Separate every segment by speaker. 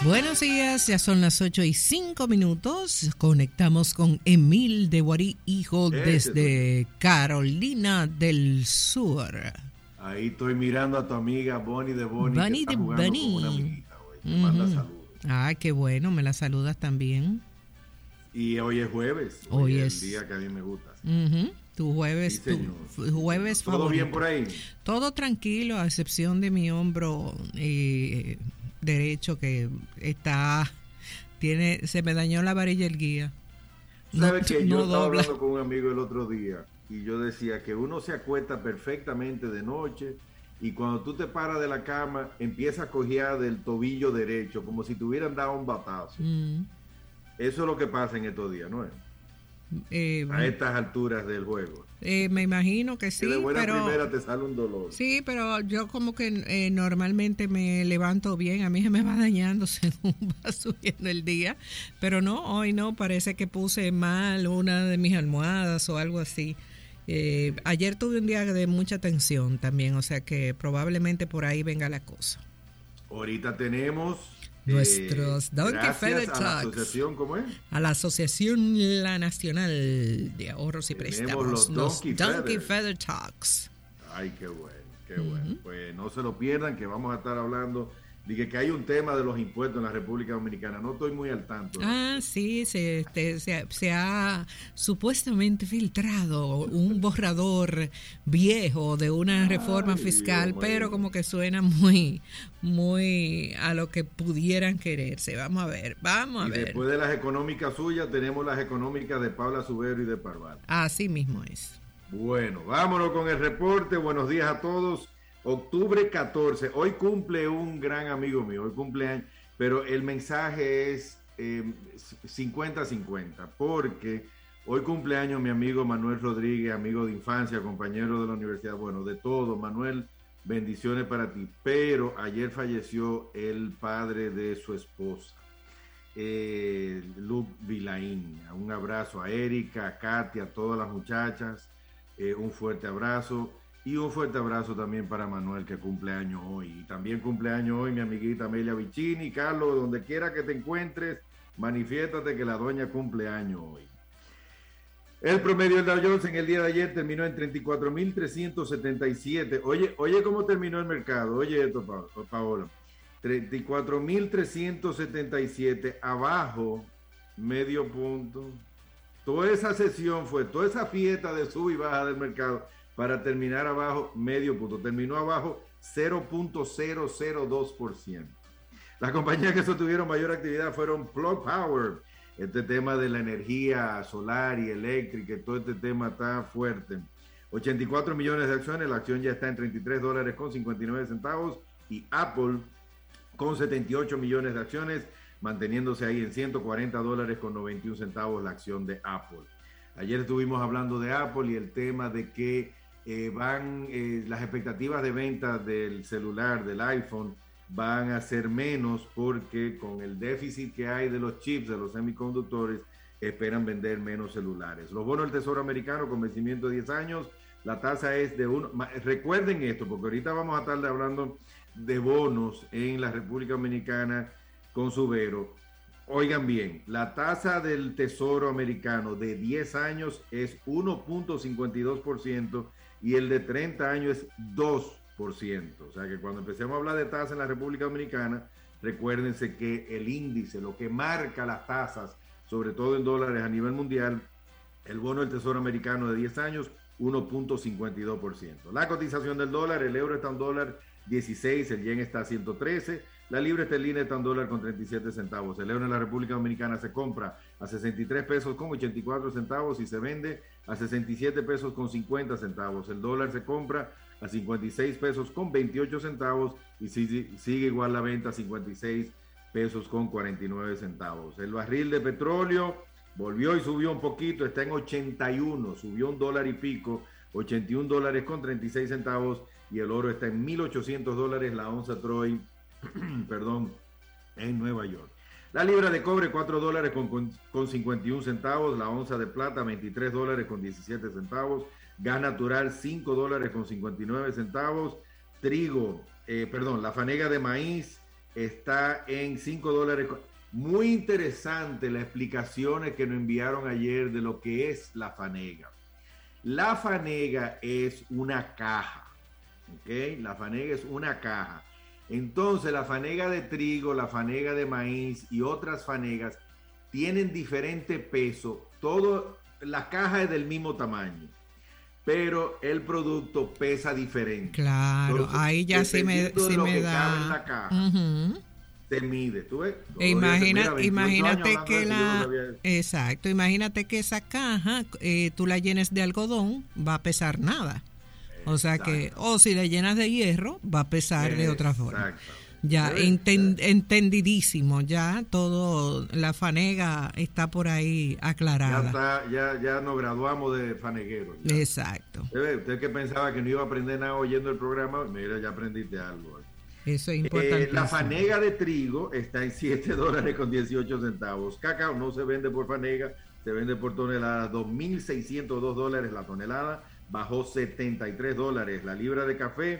Speaker 1: Buenos días, ya son las 8:05. Conectamos con Emil de Guarí, hijo, desde Carolina del Sur.
Speaker 2: Ahí estoy mirando a tu amiga Bonnie de Bonnie,
Speaker 1: Bonnie
Speaker 2: que está
Speaker 1: de
Speaker 2: jugando
Speaker 1: Bonnie
Speaker 2: con una amiguita hoy. Te manda saludos.
Speaker 1: Ah, qué bueno, me la saludas también.
Speaker 2: Y hoy es jueves.
Speaker 1: Hoy
Speaker 2: es
Speaker 1: es
Speaker 2: el día que a mí me gusta.
Speaker 1: Tu jueves,
Speaker 2: sí,
Speaker 1: tu jueves
Speaker 2: ¿Todo
Speaker 1: favorito.
Speaker 2: bien por ahí?
Speaker 1: Todo tranquilo, a excepción de mi hombro derecho que se me dañó la varilla el guía.
Speaker 2: ¿Sabes que yo estaba
Speaker 1: dobla.
Speaker 2: hablando con un amigo el otro día y yo decía que uno se acuesta perfectamente de noche y cuando tú te paras de la cama empieza a cojear del tobillo derecho como si te hubieran dado un batazo? Eso es lo que pasa en estos días, ¿no es? A estas alturas del juego.
Speaker 1: Me imagino que sí,
Speaker 2: que de buena
Speaker 1: pero
Speaker 2: primera te sale un dolor.
Speaker 1: Sí, pero yo como que normalmente me levanto bien, a mí se me va dañando según va subiendo el día, pero no, hoy no, parece que puse mal una de mis almohadas o algo así. Ayer tuve un día de mucha tensión también, o sea que probablemente por ahí venga la cosa.
Speaker 2: Ahorita tenemos
Speaker 1: nuestros Donkey Feather Talks.
Speaker 2: ¿A la asociación cómo es?
Speaker 1: A la Asociación La Nacional de Ahorros y Préstamos. Los Donkey Feather Talks.
Speaker 2: Ay, qué bueno, qué bueno. Pues no se lo pierdan, que vamos a estar hablando de que hay un tema de los impuestos en la República Dominicana. No estoy muy al tanto.
Speaker 1: Ah, sí, se ha supuestamente filtrado un borrador viejo de una reforma fiscal, pero como que suena muy a lo que pudieran quererse. Vamos a ver.
Speaker 2: Después de las económicas suyas, tenemos las económicas de Paula Subero y de Parval.
Speaker 1: Así mismo es.
Speaker 2: Bueno, vámonos con el reporte. Buenos días a todos. Octubre 14, hoy cumple un gran amigo mío, hoy cumpleaños, pero el mensaje es 50-50, porque hoy cumpleaños mi amigo Manuel Rodríguez, amigo de infancia, compañero de la universidad, bueno, de todo. Manuel, bendiciones para ti, pero ayer falleció el padre de su esposa, Luke Vilaín. Un abrazo a Erika, a Katia, a todas las muchachas, un fuerte abrazo. Y un fuerte abrazo también para Manuel, que cumple años hoy. Y también cumple años hoy mi amiguita Amelia Vicini. Carlos, donde quiera que te encuentres, manifiéstate que la doña cumple años hoy. El promedio del Dow Jones en el día de ayer terminó en 34.377. Oye cómo terminó el mercado. Oye esto, Paola. 34.377, abajo medio punto. Toda esa sesión toda esa fiesta de sub y baja del mercado, para terminar abajo medio punto. Terminó abajo 0.002%. Las compañías que sostuvieron mayor actividad fueron Plug Power. Este tema de la energía solar y eléctrica, todo este tema está fuerte. 84 millones de acciones, la acción ya está en $33.59. Y Apple con 78 millones de acciones, manteniéndose ahí en $140.91 la acción de Apple. Ayer estuvimos hablando de Apple y el tema de que las expectativas de venta del celular, del iPhone, van a ser menos porque con el déficit que hay de los chips, de los semiconductores, esperan vender menos celulares. Los bonos del Tesoro Americano con vencimiento de 10 años, la tasa es de 1. Recuerden esto, porque ahorita vamos a estar hablando de bonos en la República Dominicana con Subero. Oigan bien, la tasa del Tesoro Americano de 10 años es 1.52%. Y el de 30 años es 2%. O sea que cuando empecemos a hablar de tasas en la República Dominicana, recuérdense que el índice, lo que marca las tasas, sobre todo en dólares a nivel mundial, el bono del Tesoro Americano de 10 años, 1.52%. La cotización del dólar, el euro está a $1.16, el yen está a 113, la libra esterlina está a $1.37. El euro en la República Dominicana se compra a $63.84 y se vende a $67.50. El dólar se compra a $56.28 y sigue igual la venta a $56.49. El barril de petróleo volvió y subió un poquito, está en 81, subió $1 y pico, $81.36, y el oro está en $1.800 la onza Troy, en Nueva York. La libra de cobre, $4.51, la onza de plata, $23.17, gas natural, $5.59, trigo, la fanega de maíz, está en $5. Muy interesante las explicaciones que nos enviaron ayer de lo que es la fanega. La fanega es una caja, ¿ok? La fanega es una caja. Entonces, la fanega de trigo, la fanega de maíz y otras fanegas tienen diferente peso. Todo, la caja es del mismo tamaño, pero el producto pesa diferente.
Speaker 1: Claro, entonces, ahí ya sí me da.
Speaker 2: Cabe en la caja, te mide, ¿tú ves?
Speaker 1: Imagínate que exacto, imagínate que esa caja tú la llenes de algodón, va a pesar nada. O sea que, o si la llenas de hierro, va a pesar de otra forma. Ya, entendidísimo, ya todo, la fanega está por ahí aclarada.
Speaker 2: Ya nos graduamos de fanegueros.
Speaker 1: Exacto.
Speaker 2: Usted que pensaba que no iba a aprender nada oyendo el programa, mira, ya aprendiste algo.
Speaker 1: Eso es importante.
Speaker 2: La fanega de trigo está en $7.18. Cacao no se vende por fanega, se vende por tonelada, $2.602 la tonelada, bajó $73. La libra de café,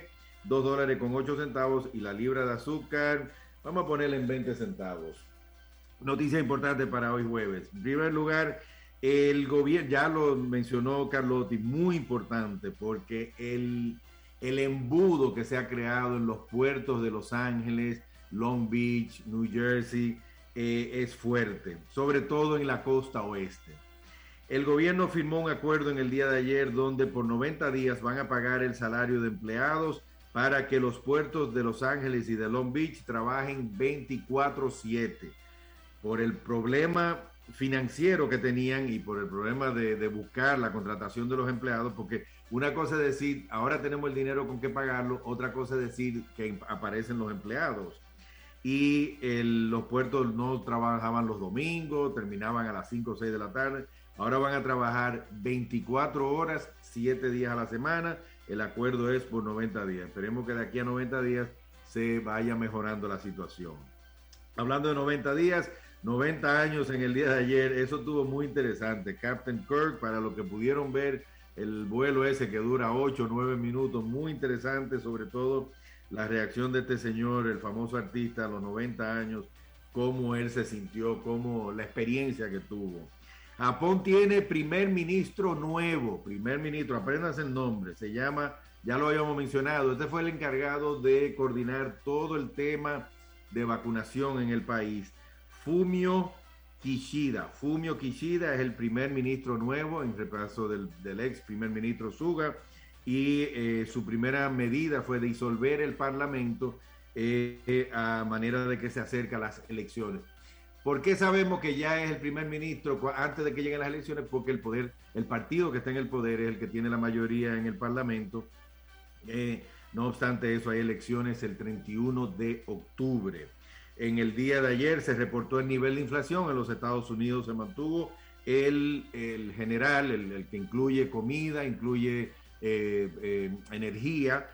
Speaker 2: $2.08, y la libra de azúcar, vamos a ponerla en 20 centavos. Noticia importante para hoy jueves. En primer lugar, el gobierno, ya lo mencionó Carlotti, muy importante, porque el embudo que se ha creado en los puertos de Los Ángeles, Long Beach, New Jersey, es fuerte, sobre todo en la costa oeste. El gobierno firmó un acuerdo en el día de ayer donde por 90 días van a pagar el salario de empleados para que los puertos de Los Ángeles y de Long Beach trabajen 24/7. Por el problema financiero que tenían y por el problema de buscar la contratación de los empleados, porque una cosa es decir, ahora tenemos el dinero con que pagarlo, otra cosa es decir que aparecen los empleados. Y los puertos no trabajaban los domingos, terminaban a las 5 o 6 de la tarde, ahora van a trabajar 24 horas, 7 días a la semana. El acuerdo es por 90 días. Esperemos que de aquí a 90 días se vaya mejorando la situación. Hablando de 90 días, 90 años en el día de ayer, eso estuvo muy interesante. Captain Kirk, para los que pudieron ver el vuelo ese que dura 8 o 9 minutos, muy interesante, sobre todo la reacción de este señor, el famoso artista a los 90 años, cómo él se sintió, cómo la experiencia que tuvo. Japón tiene primer ministro nuevo, apréndanse el nombre, se llama, ya lo habíamos mencionado, este fue el encargado de coordinar todo el tema de vacunación en el país. Fumio Kishida es el primer ministro nuevo en reemplazo del ex primer ministro Suga, y su primera medida fue disolver el parlamento a manera de que se acercan las elecciones. ¿Por qué sabemos que ya es el primer ministro antes de que lleguen las elecciones? Porque el partido que está en el poder es el que tiene la mayoría en el parlamento. No obstante eso, hay elecciones el 31 de octubre. En el día de ayer se reportó el nivel de inflación en los Estados Unidos, se mantuvo el general, el que incluye comida, incluye energía,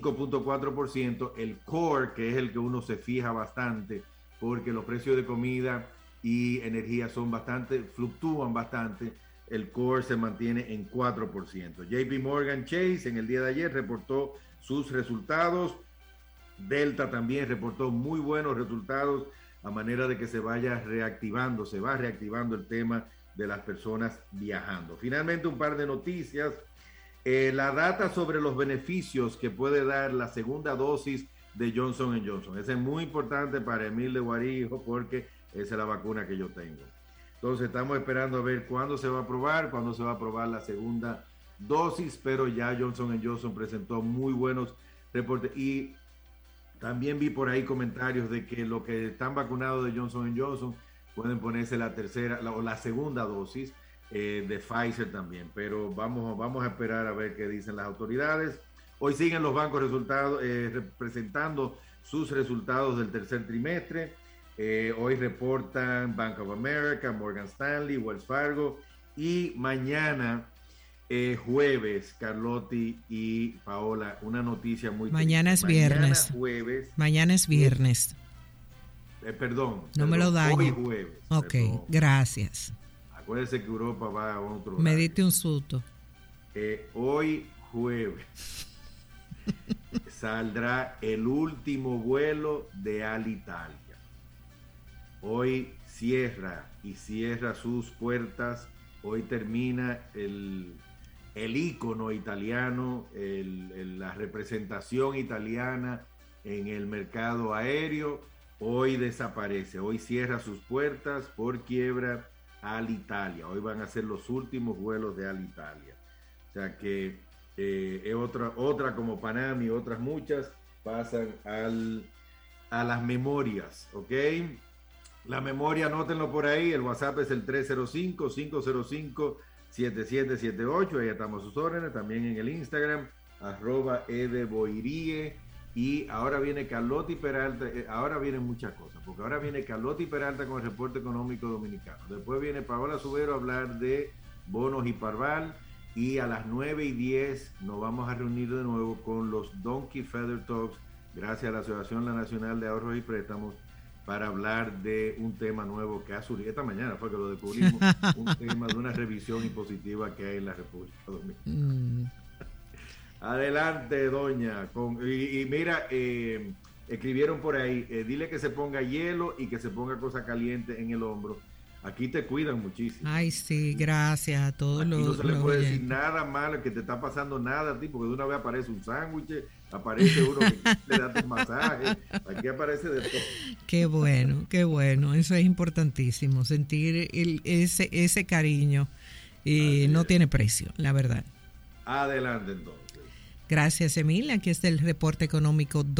Speaker 2: 5.4%, el core, que es el que uno se fija bastante, porque los precios de comida y energía fluctúan bastante, el core se mantiene en 4%. JP Morgan Chase en el día de ayer reportó sus resultados. Delta también reportó muy buenos resultados, a manera de que se va reactivando el tema de las personas viajando. Finalmente, un par de noticias. La data sobre los beneficios que puede dar la segunda dosis de Johnson & Johnson. Esa es muy importante para Emil de Guarijo, porque esa es la vacuna que yo tengo. Entonces estamos esperando a ver cuándo se va a aprobar la segunda dosis, pero ya Johnson & Johnson presentó muy buenos reportes. Y también vi por ahí comentarios de que los que están vacunados de Johnson & Johnson pueden ponerse la tercera o la segunda dosis de Pfizer también, pero vamos a esperar a ver qué dicen las autoridades. Hoy siguen los bancos presentando sus resultados del tercer trimestre. Hoy reportan Bank of America, Morgan Stanley, Wells Fargo, y mañana jueves, Carlotti y Paola, una noticia muy
Speaker 1: mañana triste. Es viernes. Mañana es viernes.
Speaker 2: Perdón.
Speaker 1: Me lo daño.
Speaker 2: Hoy jueves.
Speaker 1: Ok, perdón. Gracias.
Speaker 2: Acuérdense que Europa va a otro
Speaker 1: horario. Me diste un susto.
Speaker 2: Hoy jueves saldrá el último vuelo de Alitalia. Hoy cierra sus puertas. Hoy termina el ícono italiano, la representación italiana en el mercado aéreo. Hoy desaparece, hoy cierra sus puertas por quiebra Alitalia. Hoy van a ser los últimos vuelos de Alitalia. O sea que es otra como Panam y otras muchas pasan a las memorias, ¿ok? La memoria, anótenlo por ahí, el WhatsApp es el 305-505-7778, ahí estamos a sus órdenes, también en el Instagram, @edeboirie, y ahora viene Carlotti Peralta, ahora vienen muchas cosas, porque ahora viene Carlotti Peralta con el reporte económico dominicano, después viene Paola Subero a hablar de bonos y Parval, y a las 9:10 nos vamos a reunir de nuevo con los Donkey Feather Talks, gracias a la Asociación Nacional de Ahorros y Préstamos, para hablar de un tema nuevo que ha surgido. Esta mañana fue que lo descubrimos, un tema de una revisión impositiva que hay en la República Dominicana. Adelante, doña. Y mira, escribieron por ahí, dile que se ponga hielo y que se ponga cosa caliente en el hombro. Aquí te cuidan muchísimo.
Speaker 1: Ay, sí, gracias a todos
Speaker 2: aquí
Speaker 1: los.
Speaker 2: No se le puede decir nada malo, que te está pasando nada a ti, porque de una vez aparece un sándwich, aparece uno que le da un masaje, aquí aparece de todo.
Speaker 1: Qué bueno, eso es importantísimo, sentir ese cariño, y no tiene precio, la verdad.
Speaker 2: Adelante entonces.
Speaker 1: Gracias, Emil, aquí está el reporte económico